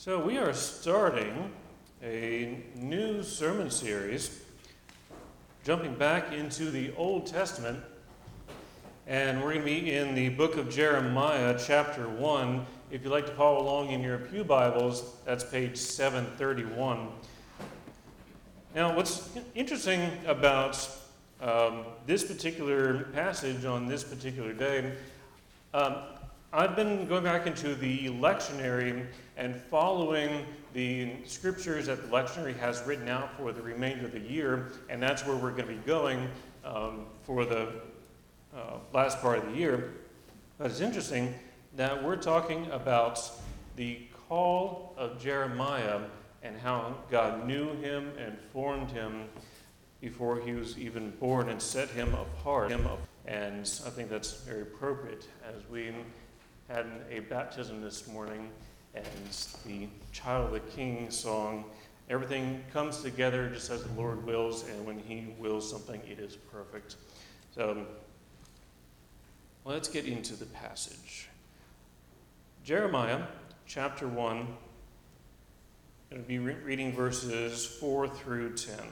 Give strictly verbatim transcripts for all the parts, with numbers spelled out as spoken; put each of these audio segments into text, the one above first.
So we are starting a new sermon series, jumping back into the Old Testament, and we're going to be in the book of Jeremiah, chapter one. If you'd like to follow along in your pew Bibles, that's page seven thirty-one. Now, what's interesting about um, this particular passage on this particular day, um, I've been going back into the lectionary and following the scriptures that the lectionary has written out for the remainder of the year, and that's where we're going to be going um, for the uh, last part of the year. But it's interesting that we're talking about the call of Jeremiah and how God knew him and formed him before he was even born and set him apart. And I think that's very appropriate as we had a baptism this morning, and the Child of the King song, everything comes together just as the Lord wills, and when he wills something, it is perfect. So let's get into the passage. Jeremiah chapter one, I'm going to be re- reading verses four through ten.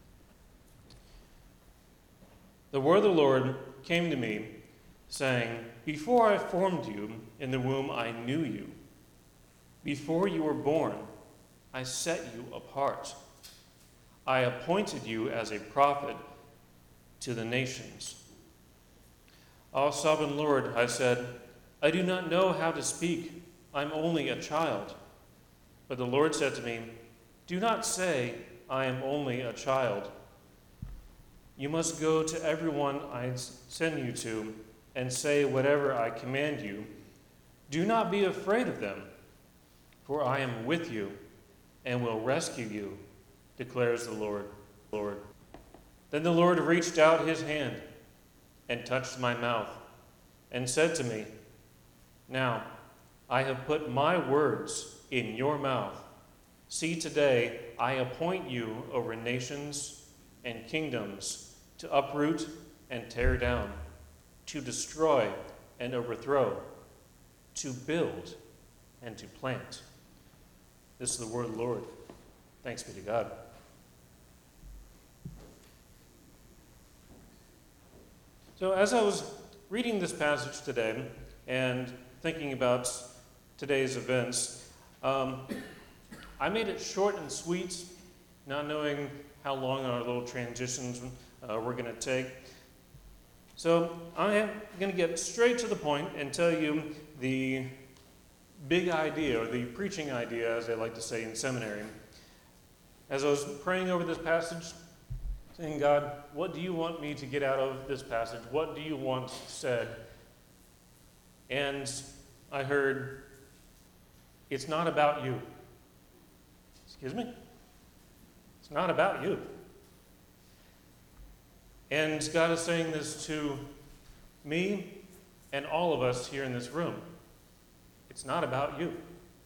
The word of the Lord came to me, saying, "Before I formed you in the womb, I knew you. Before you were born, I set you apart. I appointed you as a prophet to the nations." "O sovereign Lord," I said, "I do not know how to speak. I'm only a child." But the Lord said to me, "Do not say, 'I am only a child.' You must go to everyone I send you to and say whatever I command you. Do not be afraid of them, for I am with you and will rescue you, declares the Lord. Lord. Then the Lord reached out his hand and touched my mouth and said to me, "Now I have put my words in your mouth. See, today I appoint you over nations and kingdoms to uproot and tear down, to destroy and overthrow, to build and to plant." This is the word of the Lord. Thanks be to God. So as I was reading this passage today and thinking about today's events, um, I made it short and sweet, not knowing how long our little transitions uh, we're going to take. So I am going to get straight to the point and tell you the big idea, or the preaching idea, as they like to say in seminary. As I was praying over this passage, saying, "God, what do you want me to get out of this passage? What do you want said?" And I heard, "It's not about you." Excuse me? It's not about you. And God is saying this to me and all of us here in this room. It's not about you.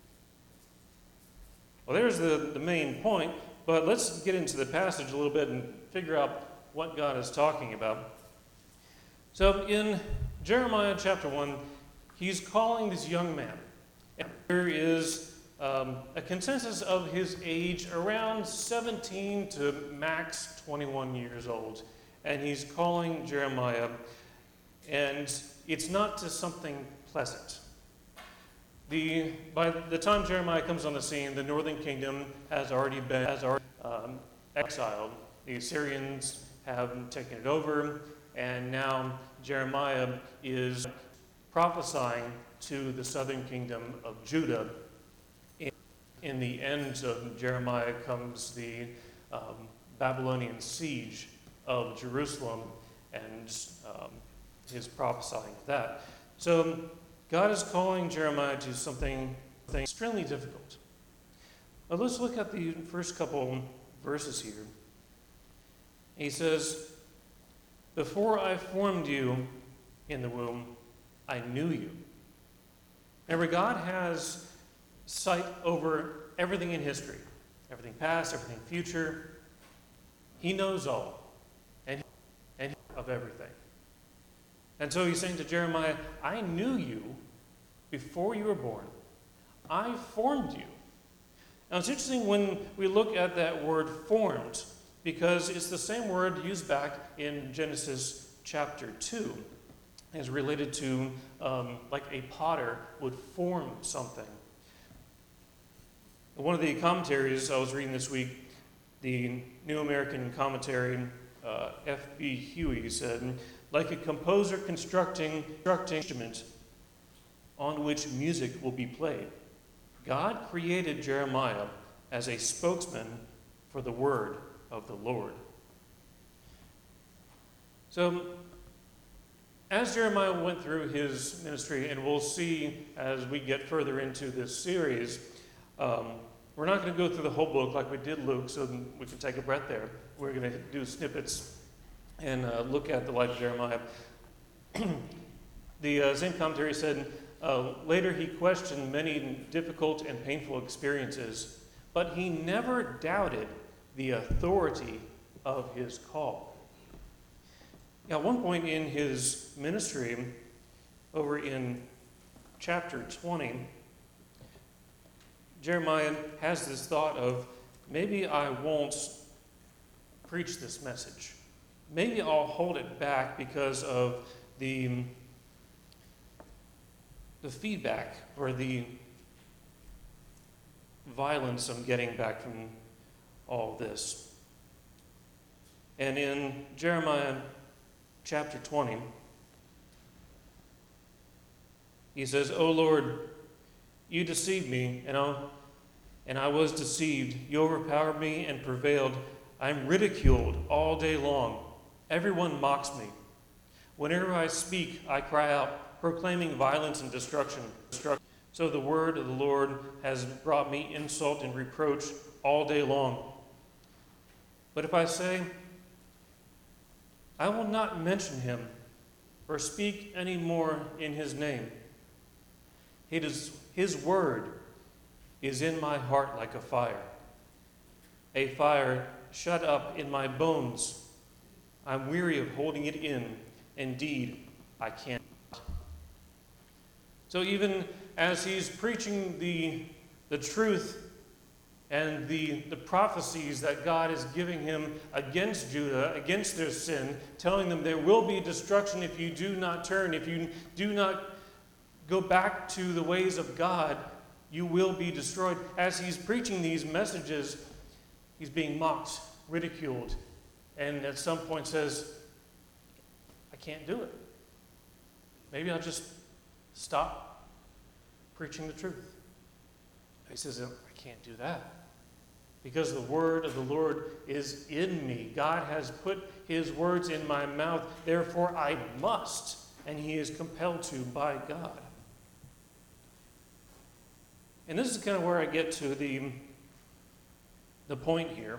Well, there's the, the main point, but let's get into the passage a little bit and figure out what God is talking about. So in Jeremiah chapter one, he's calling this young man. And there is um, a consensus of his age around seventeen to max twenty-one years old. And he's calling Jeremiah, and it's not to something pleasant. The, by the time Jeremiah comes on the scene, the northern kingdom has already been has already, um, exiled. The Assyrians have taken it over, and now Jeremiah is prophesying to the southern kingdom of Judah. In, in the end of Jeremiah comes the um, Babylonian siege of Jerusalem, and um, his prophesying of that. So God is calling Jeremiah to something, something extremely difficult. But let's look at the first couple verses here. He says, "Before I formed you in the womb, I knew you." Remember, God has sight over everything in history, everything past, everything future. He knows all. And, and of everything. And so he's saying to Jeremiah, "I knew you before you were born. I formed you Now it's interesting when we look at that word formed, because it's the same word used back in Genesis chapter two, as related to um, like a potter would form something. One of the commentaries I was reading this week, the New American Commentary, uh, F B Huey said, like a composer constructing, constructing an instrument on which music will be played, God created Jeremiah as a spokesman for the word of the Lord. So, as Jeremiah went through his ministry, and we'll see as we get further into this series, um, we're not going to go through the whole book like we did Luke, so we can take a breath there. We're going to do snippets and uh, look at the life of Jeremiah. The uh, same commentary said, uh, later he questioned many difficult and painful experiences, but he never doubted the authority of his call. At one point in his ministry, over in chapter twenty, Jeremiah has this thought of, maybe I won't preach this message. Maybe I'll hold it back because of the, the feedback or the violence I'm getting back from all this. And in Jeremiah chapter twenty, he says, O Lord, you deceived me, and I, and I was deceived. You overpowered me and prevailed. I am ridiculed all day long. Everyone mocks me. Whenever I speak, I cry out, proclaiming violence and destruction. So the word of the Lord has brought me insult and reproach all day long. But if I say, I will not mention him or speak any more in his name, it is, his word is in my heart like a fire, a fire shut up in my bones. I'm weary of holding it in. Indeed, I can't. So even as he's preaching the, the truth and the, the prophecies that God is giving him against Judah, against their sin, telling them there will be destruction if you do not turn, if you do not go back to the ways of God, you will be destroyed. As he's preaching these messages, he's being mocked, ridiculed, and at some point says, I can't do it. Maybe I'll just stop preaching the truth. He says, I can't do that, because the word of the Lord is in me. God has put his words in my mouth, therefore I must, and he is compelled to by God. And this is kind of where I get to the, the point here.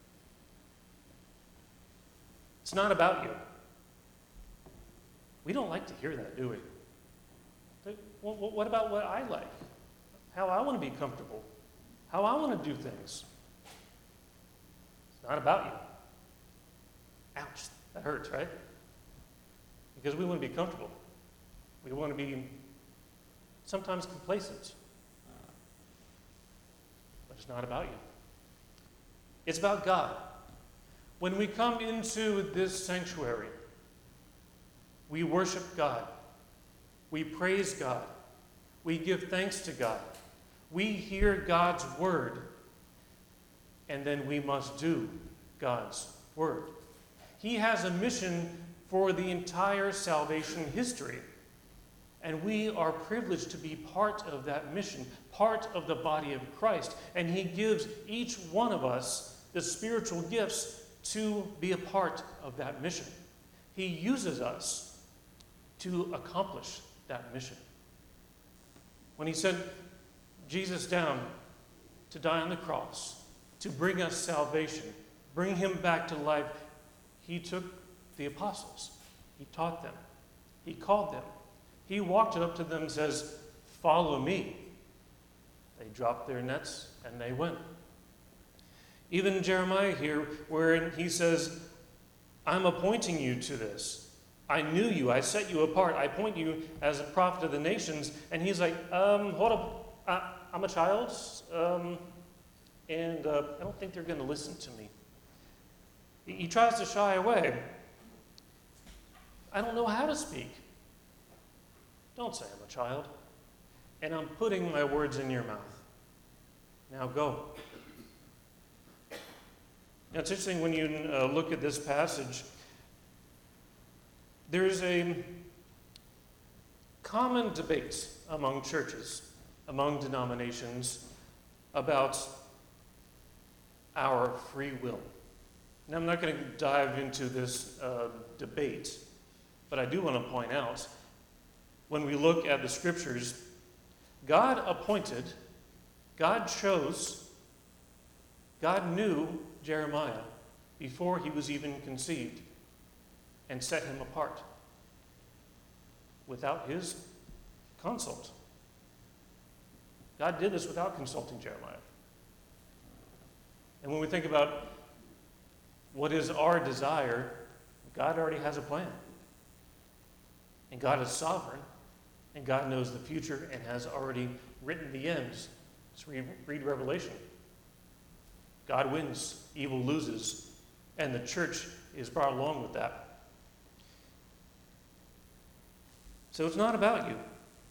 It's not about you. We don't like to hear that, do we? What about what I like? How I want to be comfortable? How I want to do things? It's not about you. Ouch, that hurts, right? Because we want to be comfortable. We want to be sometimes complacent. But it's not about you. It's about God. When we come into this sanctuary, we worship God. We praise God. We give thanks to God. We hear God's word, and then we must do God's word. He has a mission for the entire salvation history, and we are privileged to be part of that mission, part of the body of Christ, and he gives each one of us the spiritual gifts to be a part of that mission. He uses us to accomplish that mission. When he sent Jesus down to die on the cross, to bring us salvation, bring him back to life, he took the apostles. He taught them. He called them. He walked up to them and says, follow me. They dropped their nets and they went. Even Jeremiah here, where he says, I'm appointing you to this. I knew you. I set you apart. I appoint you as a prophet of the nations. And he's like, um, hold up. I, I'm a child. Um, and uh, I don't think they're going to listen to me. He, he tries to shy away. I don't know how to speak. Don't say I'm a child. And I'm putting my words in your mouth. Now go. Now, it's interesting when you uh, look at this passage, there's a common debate among churches, among denominations, about our free will. Now, I'm not going to dive into this uh, debate, but I do want to point out, when we look at the scriptures, God appointed, God chose, God knew Jeremiah before he was even conceived and set him apart without his consult. God did this without consulting Jeremiah. And when we think about what is our desire, God already has a plan. And God is sovereign. And God knows the future and has already written the ends. Let's read, read Revelation. God wins, evil loses, and the church is brought along with that. So it's not about you.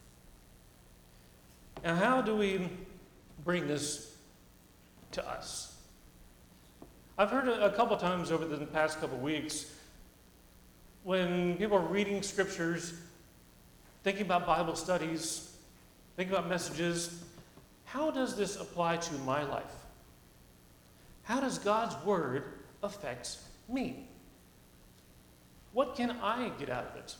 Now, how do we bring this to us? I've heard a, a couple times over the past couple weeks when people are reading scriptures, thinking about Bible studies, thinking about messages, how does this apply to my life? How does God's word affect me? What can I get out of it?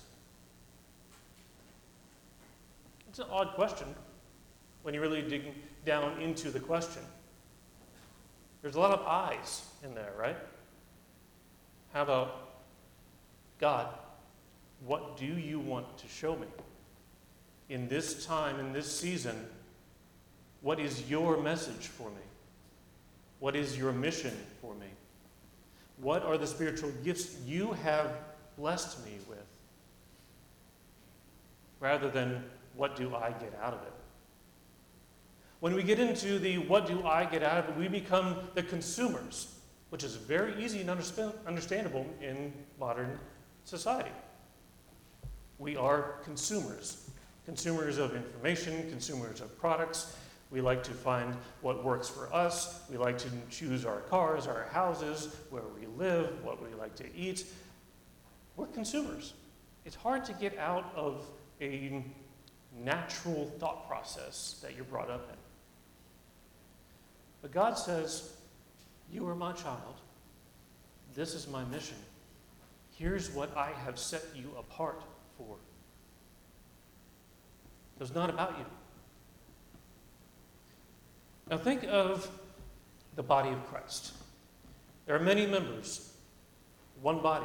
It's an odd question when you really dig down into the question. There's a lot of I's in there, right? How about God? What do you want to show me? In this time, in this season, what is your message for me? What is your mission for me? What are the spiritual gifts you have blessed me with? Rather than, what do I get out of it? When we get into the what do I get out of it, we become the consumers, which is very easy and understandable in modern society. We are consumers. Consumers of information, consumers of products. We like to find what works for us. We like to choose our cars, our houses, where we live, what we like to eat. We're consumers. It's hard to get out of a natural thought process that you're brought up in. But God says, you are my child. This is my mission. Here's what I have set you apart for. It's not about you. Now think of the body of Christ. There are many members, one body.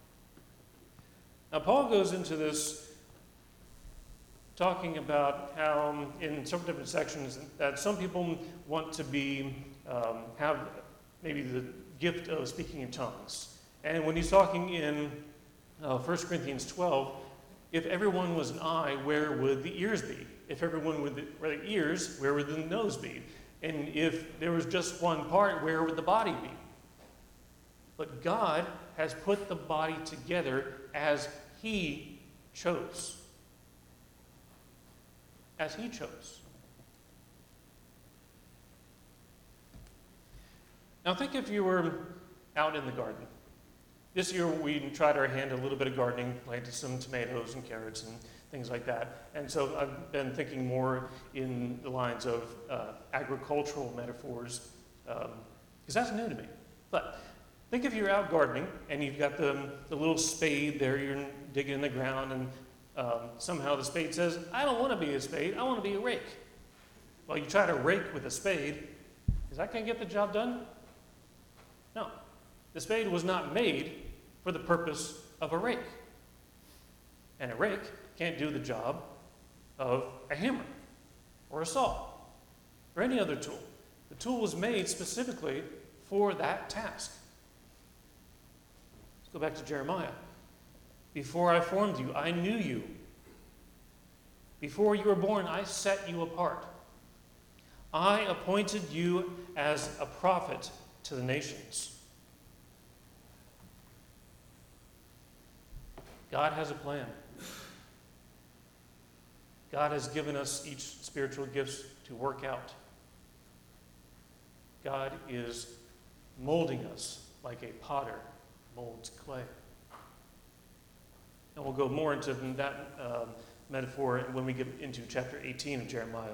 Now Paul goes into this talking about how in several different sections that some people want to be, um, have maybe the gift of speaking in tongues. And when he's talking in uh, First Corinthians twelve, if everyone was an eye, where would the ears be? If everyone were the, were the ears, where would the nose be? And if there was just one part, where would the body be? But God has put the body together as He chose. As He chose. Now think if you were out in the garden. This year we tried our hand at a little bit of gardening, planted some tomatoes and carrots and things like that. And so I've been thinking more in the lines of uh, agricultural metaphors, because um, that's new to me. But think if you're out gardening and you've got the, the little spade there, you're digging in the ground, and um, somehow the spade says, I don't want to be a spade, I want to be a rake. Well, you try to rake with a spade. Is that going to get the job done? No. The spade was not made for the purpose of a rake. And a rake can't do the job of a hammer or a saw or any other tool. The tool was made specifically for that task. Let's go back to Jeremiah. Before I formed you, I knew you. Before you were born, I set you apart. I appointed you as a prophet to the nations. God has a plan. God has given us each spiritual gifts to work out. God is molding us like a potter molds clay. And we'll go more into that um, metaphor when we get into chapter eighteen of Jeremiah.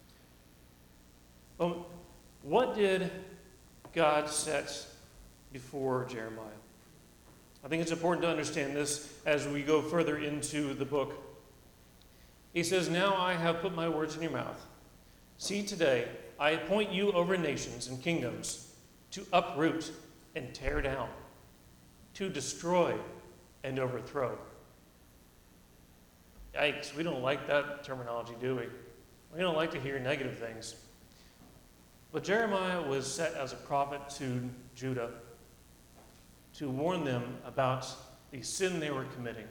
But what did God set before Jeremiah? I think it's important to understand this as we go further into the book. He says, "Now I have put my words in your mouth. See, today I appoint you over nations and kingdoms to uproot and tear down, to destroy and overthrow." Yikes, we don't like that terminology, do we? We don't like to hear negative things. But Jeremiah was set as a prophet to Judah to warn them about the sin they were committing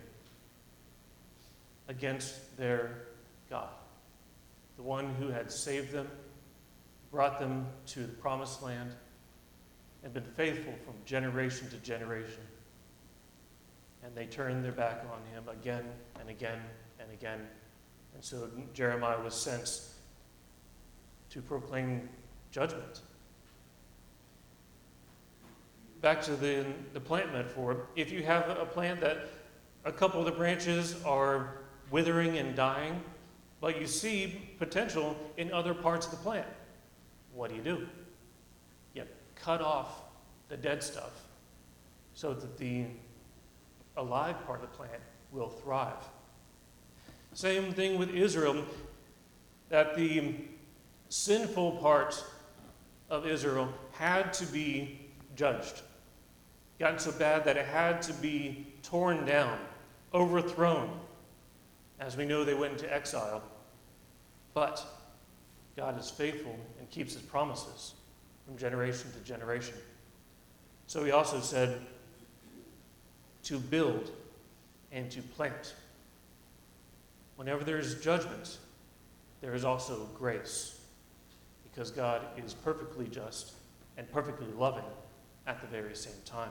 against their God, the one who had saved them, brought them to the promised land, and been faithful from generation to generation. And they turned their back on him again and again and again. And so Jeremiah was sent to proclaim judgment. Back to the, the plant metaphor. If you have a plant that a couple of the branches are withering and dying, but you see potential in other parts of the plant, what do you do? You cut off the dead stuff so that the alive part of the plant will thrive. Same thing with Israel, that the sinful part of Israel had to be judged. Gotten so bad that it had to be torn down, overthrown. As we know, they went into exile. But God is faithful and keeps his promises from generation to generation. So he also said to build and to plant. Whenever there is judgment, there is also grace, because God is perfectly just and perfectly loving at the very same time.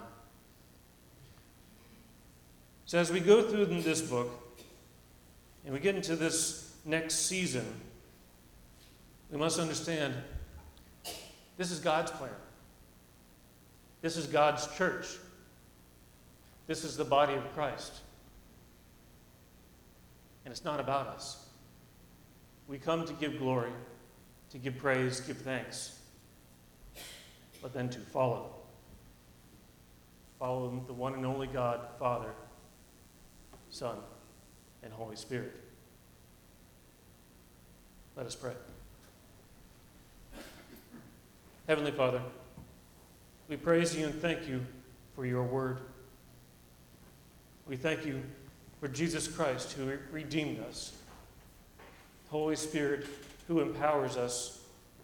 So as we go through this book, and we get into this next season, we must understand this is God's plan. This is God's church. This is the body of Christ. And it's not about us. We come to give glory, to give praise, give thanks, but then to follow. Follow the one and only God, Father, Son, and Holy Spirit. Let us pray. Heavenly Father, we praise you and thank you for your word. We thank you for Jesus Christ, who redeemed us, Holy Spirit, who empowers us,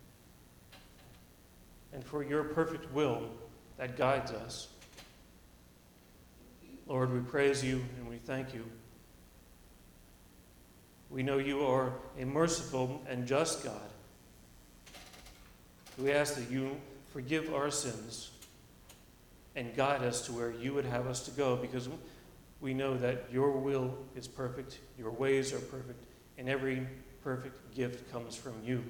and for your perfect will that guides us. Lord, we praise you and we thank you. We know you are a merciful and just God. We ask that you forgive our sins and guide us to where you would have us to go, because we know that your will is perfect, your ways are perfect, and every perfect gift comes from you.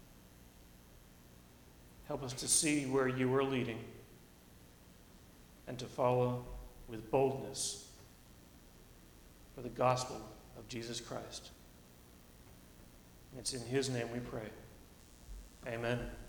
Help us to see where you are leading and to follow with boldness for the gospel of Jesus Christ. It's in his name we pray. Amen.